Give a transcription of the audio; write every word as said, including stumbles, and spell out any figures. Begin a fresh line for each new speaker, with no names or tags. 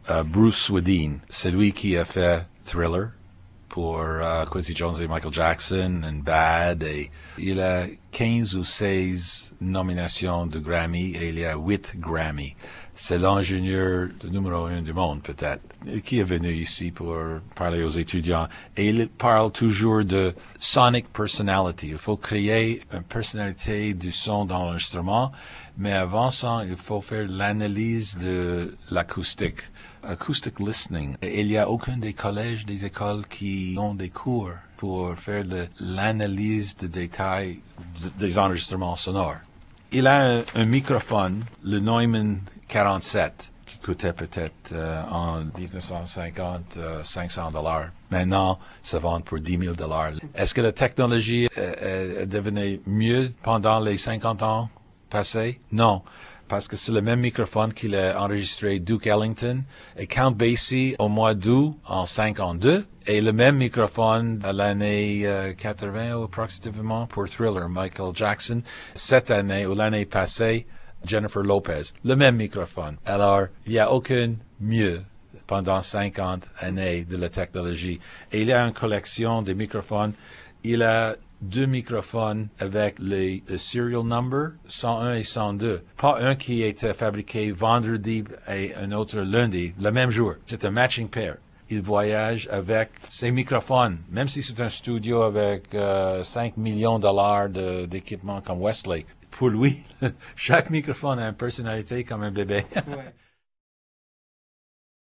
euh, Bruce Swedien. C'est lui qui a fait Thriller pour euh, Quincy Jones et Michael Jackson, and Bad. Et il a quinze ou seize nominations de Grammy et il y a huit Grammy. C'est l'ingénieur numéro un du monde, peut-être, qui est venu ici pour parler aux étudiants. Et il parle toujours de sonic personality. Il faut créer une personnalité du son dans l'enregistrement, mais avant ça, il faut faire l'analyse de l'acoustique. Acoustic listening. Et il n'y a aucun des collèges, des écoles qui ont des cours pour faire de l'analyse de détails de, des enregistrements sonores. Il a un, un microphone, le Neumann quarante-sept, qui coûtait peut-être euh, en dix-neuf cent cinquante euh, cinq cents dollars. Maintenant, ça vend pour dix mille dollars. Est-ce que la technologie euh, est devenue mieux pendant les cinquante ans passés? Non. Parce que c'est le même microphone qu'il a enregistré Duke Ellington et Count Basie au mois d'août en cinquante-deux, et le même microphone à l'année euh, quatre-vingts approximativement pour Thriller, Michael Jackson. Cette année ou l'année passée, Jennifer Lopez, le même microphone. Alors, il n'y a aucun mieux pendant cinquante années de la technologie. Et il y a une collection de microphones. Il a deux microphones avec les, les serial number cent un et cent deux. Pas un qui était fabriqué vendredi et un autre lundi, le même jour. C'est un matching pair. Il voyage avec ses microphones, même si c'est un studio avec euh, cinq millions de dollars de, d'équipement comme Westlake. Pour lui, chaque microphone a une personnalité comme un bébé. Ouais.